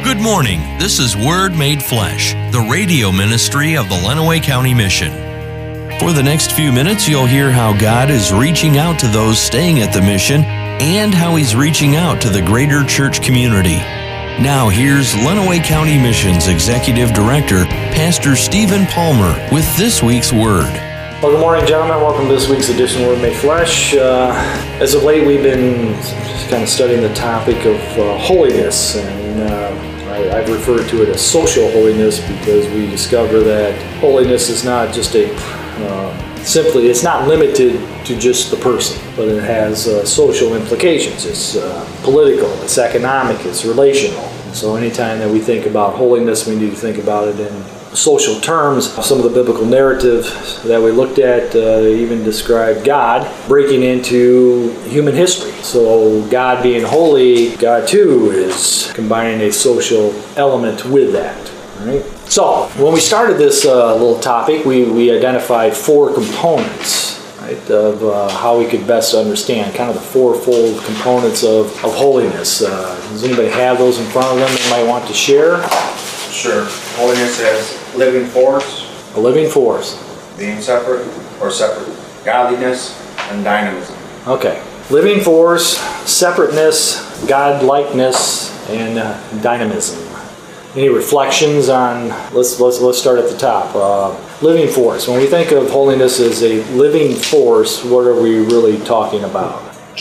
Good morning. This is Word Made Flesh, the radio ministry of the Lenawee County Mission. For the next few minutes, you'll hear how God is reaching out to those staying at the mission and how He's reaching out to the greater church community. Now here's Lenawee County Mission's Executive Director, Pastor Stephen Palmer, with this week's Word. Well, good morning, gentlemen. Welcome to this week's edition of Word Made Flesh. As of late, we've been kind of studying the topic of holiness, and I've referred to it as social holiness because we discover that holiness is not just it's not limited to just the person, but it has social implications. It's political, it's economic, it's relational. So anytime that we think about holiness, we need to think about it in social terms. Some of the biblical narratives that we looked at even describe God breaking into human history. So God being holy, God too is combining a social element with that. Right? So when we started this little topic, we identified four components, right, of how we could best understand kind of the fourfold components of holiness. Does anybody have those in front of them they might want to share? Sure. Holiness as living force. A living force. Being separate or separate. Godliness and dynamism. Okay. Living force, separateness, God-likeness, and dynamism. Any reflections on, let's start at the top. Living force. When we think of holiness as a living force, what are we really talking about?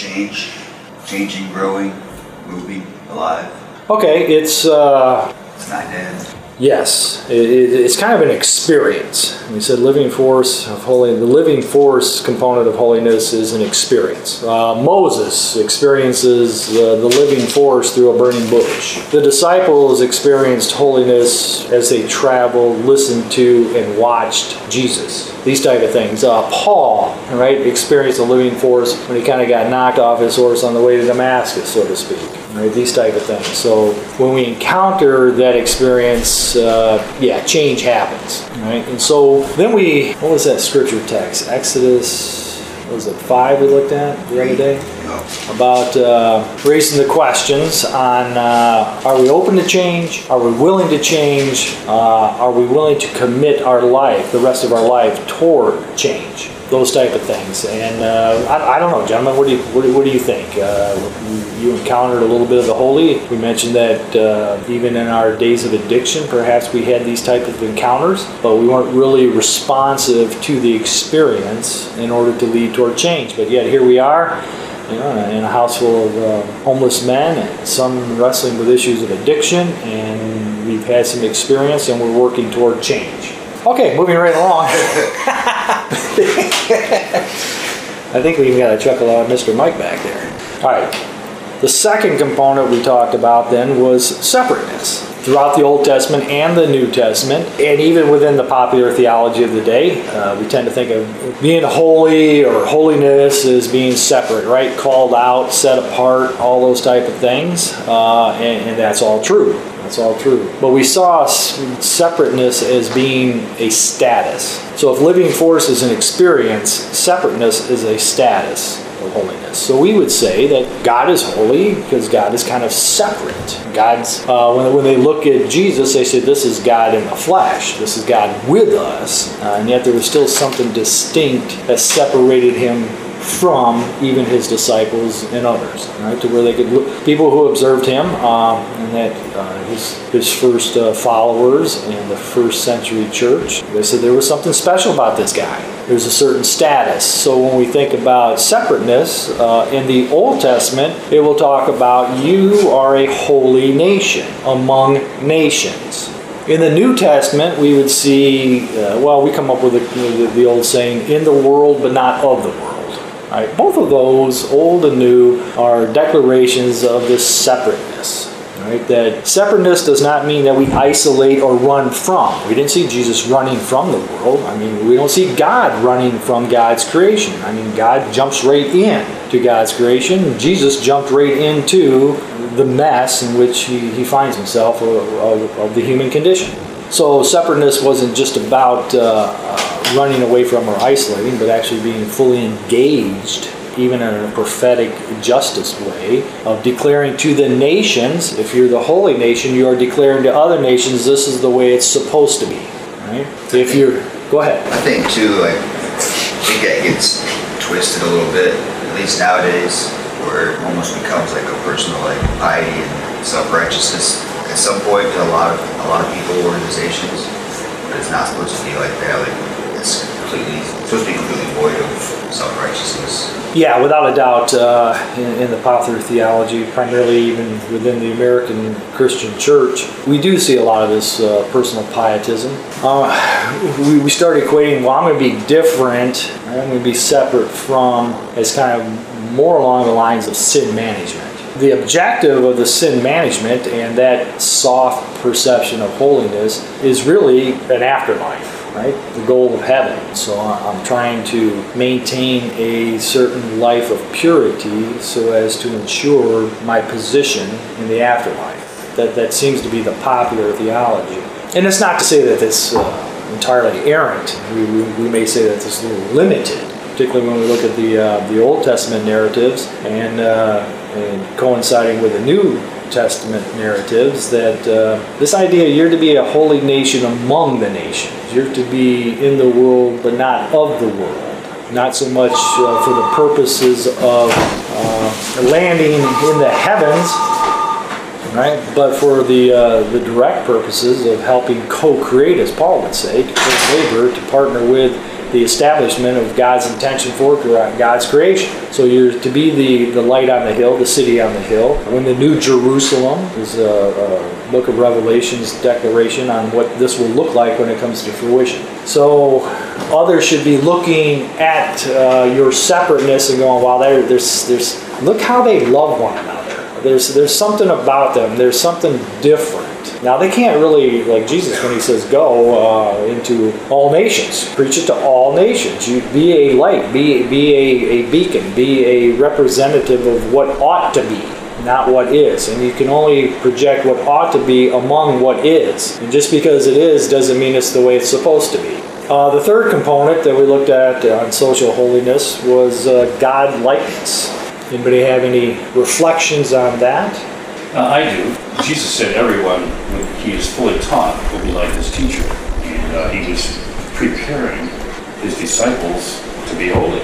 Changing, growing, moving, alive. Okay, it's not dead. Yes, it's kind of an experience. We said living force of holiness. The living force component of holiness is an experience. Moses experiences the living force through a burning bush. The disciples experienced holiness as they traveled, listened to, and watched Jesus. These type of things. Paul, right, experienced a living force when he kind of got knocked off his horse on the way to Damascus, so to speak. Right, these type of things. So when we encounter that experience, change happens. Right, and so then what was that scripture text? Exodus, 5 we looked at the other day? About raising the questions on are we open to change? Are we willing to change? Are we willing to commit our life, the rest of our life, toward change? Those type of things. And I don't know, gentlemen, what do you think? You encountered a little bit of the holy. We mentioned that even in our days of addiction, perhaps we had these type of encounters, but we weren't really responsive to the experience in order to lead toward change. But yet here we are, in a house full of homeless men, and some wrestling with issues of addiction, and we've had some experience, and we're working toward change. Okay, moving right along. I think we even got a chuckle out of Mr. Mike back there. All right. The second component we talked about then was separateness. Throughout the Old Testament and the New Testament, and even within the popular theology of the day, we tend to think of being holy or holiness as being separate, right? Called out, set apart, all those type of things, and that's all true. That's all true. But we saw separateness as being a status. So if living force is an experience, separateness is a status of holiness. So we would say that God is holy because God is kind of separate. God's when they look at Jesus, they say this is God in the flesh. This is God with us, and yet there was still something distinct that separated him from even his disciples and others, right? To where they could look, people who observed him, and that his first followers in the first century church, they said there was something special about this guy. There's a certain status. So when we think about separateness in the Old Testament, it will talk about you are a holy nation among nations. In the New Testament, we would see, we come up with the old saying, in the world but not of the world. Right. Both of those, old and new, are declarations of this separateness. Right? That separateness does not mean that we isolate or run from. We didn't see Jesus running from the world. I mean, we don't see God running from God's creation. I mean, God jumps right in to God's creation. Jesus jumped right into the mess in which he finds himself of the human condition. So separateness wasn't just about running away from or isolating, but actually being fully engaged even in a prophetic justice way, of declaring to the nations, if you're the holy nation, you are declaring to other nations, this is the way it's supposed to be. Right? If you're, go ahead. I think too, I think that gets twisted a little bit, at least nowadays, where it almost becomes like a personal piety and self-righteousness at some point to a lot of people, organizations, but it's not supposed to be like that. It's supposed to be completely void of self-righteousness. Yeah, without a doubt, in the popular theology, primarily even within the American Christian church, we do see a lot of this personal pietism. We start equating, well, I'm going to be different, I'm going to be separate from, as kind of more along the lines of sin management. The objective of the sin management and that soft perception of holiness is really an afterlife. Right? The goal of heaven. So I'm trying to maintain a certain life of purity so as to ensure my position in the afterlife. That seems to be the popular theology. And it's not to say that it's entirely errant. We may say that it's a little limited, particularly when we look at the Old Testament narratives and coinciding with the New Testament narratives, that this idea you're to be a holy nation among the nations. You're to be in the world but not of the world. Not so much for the purposes of landing in the heavens, right? But for the direct purposes of helping co-create, as Paul would say, co-labor, to partner with the establishment of God's intention for God's creation. So you're to be the light on the hill, the city on the hill. When the New Jerusalem is a book of Revelation's declaration on what this will look like when it comes to fruition. So others should be looking at your separateness and going, wow, there's look how they love one another. There's something about them. There's something different. Now, they can't really, like Jesus when he says, go into all nations. Preach it to all nations. You be a light. Be a beacon. Be a representative of what ought to be, not what is. And you can only project what ought to be among what is. And just because it is doesn't mean it's the way it's supposed to be. The third component that we looked at on social holiness was God-likeness. Anybody have any reflections on that? I do. Jesus said everyone, when he is fully taught, will be like his teacher. And he was preparing his disciples to be holy.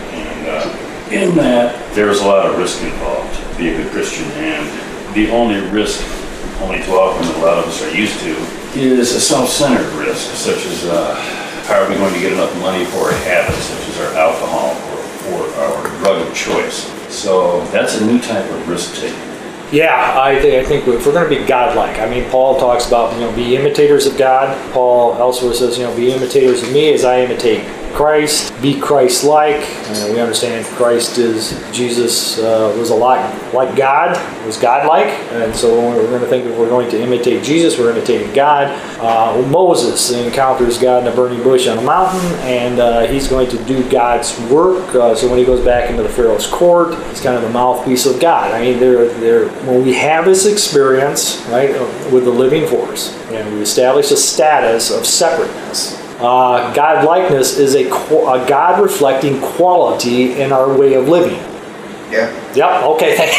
And in that, there's a lot of risk involved to be a good Christian. And the only risk, only too often that a lot of us are used to, is a self-centered risk, such as how are we going to get enough money for a habit, such as our alcohol or our drug of choice. So that's a new type of risk-taking. Yeah, I think if we're going to be godlike, I mean, Paul talks about, be imitators of God. Paul elsewhere says, be imitators of me as I imitate Christ. Be Christ-like. We understand Christ Jesus was a lot like God, was godlike. And so we're going to think if we're going to imitate Jesus, we're imitating God. Moses encounters God in a burning bush on a mountain, and he's going to do God's work. So when he goes back into the Pharaoh's court, he's kind of the mouthpiece of God. I mean, when we have this experience, right, with the living force, and we establish a status of separateness, God-likeness is a God-reflecting quality in our way of living. Yeah. Yep, okay.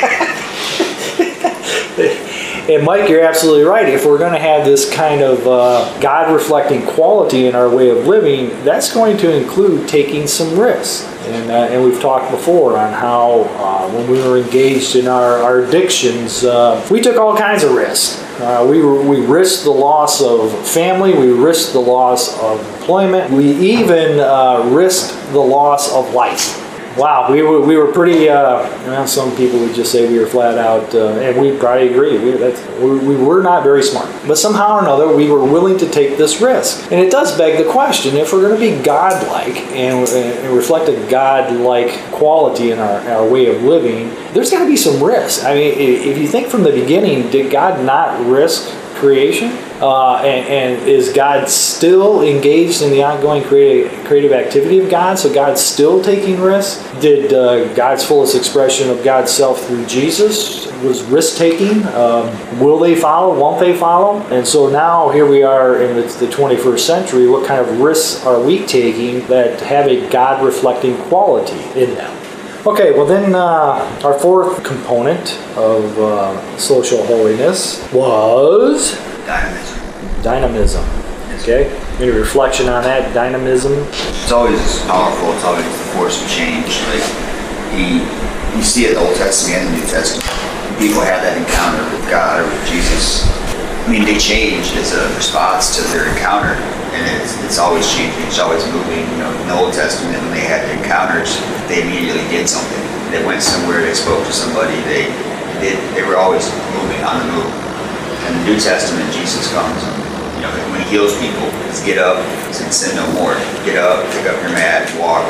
And Mike, you're absolutely right. If we're going to have this kind of God-reflecting quality in our way of living, that's going to include taking some risks. And we've talked before on how when we were engaged in our addictions, we took all kinds of risks. We risked the loss of family. We risked the loss of employment. We even risked the loss of life. Wow, we were pretty, some people would just say we were flat out, and we probably agree, we were not very smart. But somehow or another, we were willing to take this risk. And it does beg the question, if we're going to be godlike and reflect a godlike quality in our way of living, there's got to be some risk. I mean, if you think from the beginning, did God not risk creation? And is God still engaged in the ongoing creative activity of God? So God's still taking risks? Did God's fullest expression of God's self through Jesus was risk-taking? Will they follow? Won't they follow? And so now here we are in the 21st century. What kind of risks are we taking that have a God-reflecting quality in them? Okay, well then our fourth component of social holiness was dynamism. Okay, any reflection on that, dynamism? It's always powerful. It's always the force of change. Like you see it in the Old Testament and the New Testament. People have that encounter with God or with Jesus. I mean, they changed as a response to their encounter, and it's always changing. It's always moving. You know, in the Old Testament, when they had the encounters, they immediately did something. They went somewhere. They spoke to somebody. They were always moving, on the move. In the New Testament, Jesus comes. You know, when he heals people, it's get up, sin no more. Get up, pick up your mat, walk.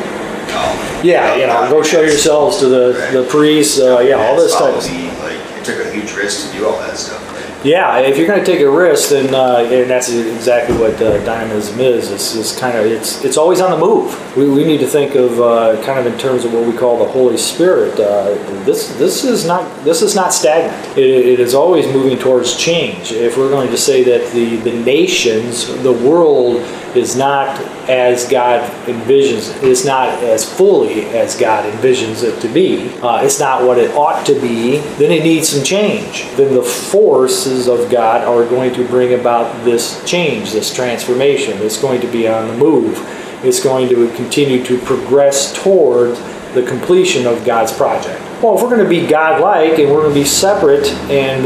Go show yourselves to the priests. All this type of stuff. Like, it took a huge risk to do all that stuff. Yeah, if you're going to take a risk, then and that's exactly what dynamism is. It's always on the move. We need to think of kind of in terms of what we call the Holy Spirit. This is not stagnant. It is always moving towards change. If we're going to say that the nations, the world, is not as God envisions, it's not as fully as God envisions it to be, it's not what it ought to be, then it needs some change. Then the forces of God are going to bring about this change, this transformation. It's going to be on the move. It's going to continue to progress toward the completion of God's project. Well, if we're going to be God-like and we're going to be separate and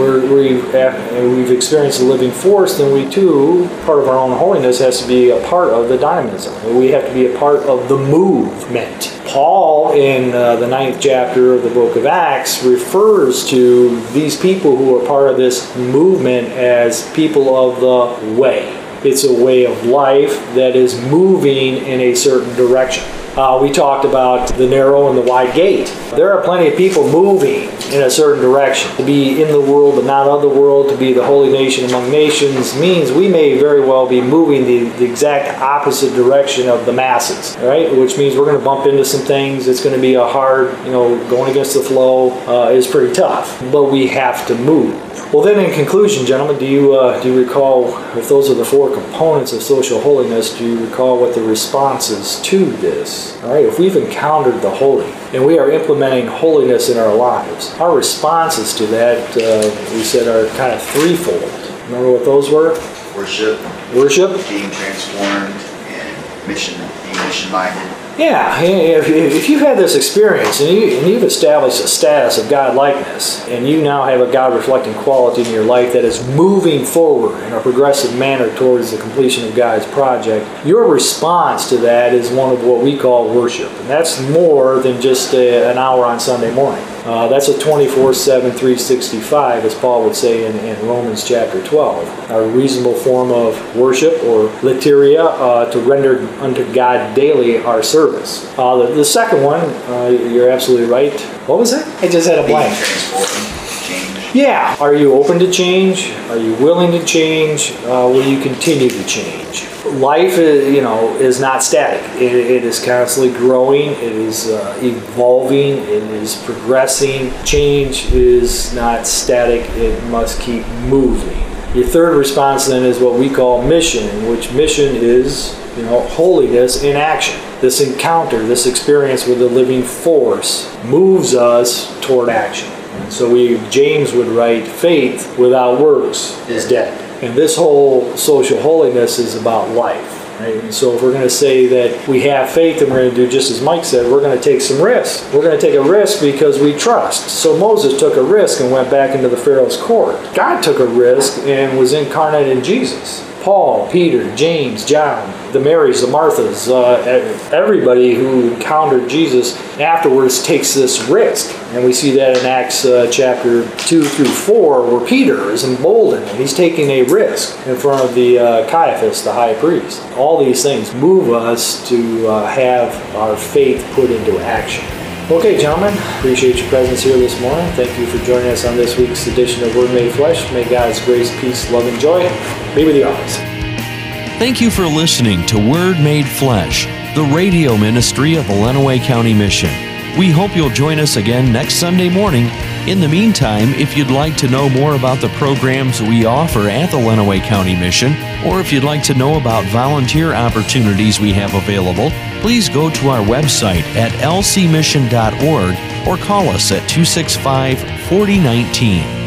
we've experienced the living force, then we too, part of our own holiness has to be a part of the dynamism. We have to be a part of the movement. Paul, in the 9th chapter of the book of Acts, refers to these people who are part of this movement as people of the way. It's a way of life that is moving in a certain direction. We talked about the narrow and the wide gate. There are plenty of people moving in a certain direction. To be in the world but not of the world, to be the holy nation among nations, means we may very well be moving the exact opposite direction of the masses, right? Which means we're going to bump into some things. It's going to be a hard, going against the flow is pretty tough. But we have to move. Well, then, in conclusion, gentlemen, do you recall, if those are the four components of social holiness, do you recall what the response is to this? All right, if we've encountered the holy and we are implementing holiness in our lives, our responses to that, we said, are kind of threefold. Remember what those were? Worship, being transformed, and being mission-minded. Yeah, if you've had this experience and you've established a status of God-likeness, and you now have a God-reflecting quality in your life that is moving forward in a progressive manner towards the completion of God's project, your response to that is one of what we call worship. And that's more than just an hour on Sunday morning. That's a 24/7, 365, as Paul would say in Romans chapter 12. A reasonable form of worship, or liturgia, to render unto God daily our service. The second one, you're absolutely right. What was that? I just had a blank. Change. Yeah. Are you open to change? Are you willing to change? Will you continue to change? Life, is not static. It is constantly growing. It is evolving. It is progressing. Change is not static. It must keep moving. Your third response then is what we call mission, which mission is, holiness in action. This encounter, this experience with the living force moves us toward action. And so James would write, faith without works is dead. And this whole social holiness is about life. Right? And so if we're going to say that we have faith and we're going to do just as Mike said, we're going to take some risks. We're going to take a risk because we trust. So Moses took a risk and went back into the Pharaoh's court. God took a risk and was incarnate in Jesus. Paul, Peter, James, John, the Marys, the Marthas, everybody who encountered Jesus afterwards takes this risk. And we see that in Acts chapter 2 through 4, where Peter is emboldened and he's taking a risk in front of the Caiaphas, the high priest. All these things move us to have our faith put into action. Okay, gentlemen, appreciate your presence here this morning. Thank you for joining us on this week's edition of Word Made Flesh. May God's grace, peace, love, and joy be with you always. Thank you for listening to Word Made Flesh, the radio ministry of the Lenawee County Mission. We hope you'll join us again next Sunday morning. In the meantime, if you'd like to know more about the programs we offer at the Lenawee County Mission, or if you'd like to know about volunteer opportunities we have available, please go to our website at lcmission.org or call us at 265-4019.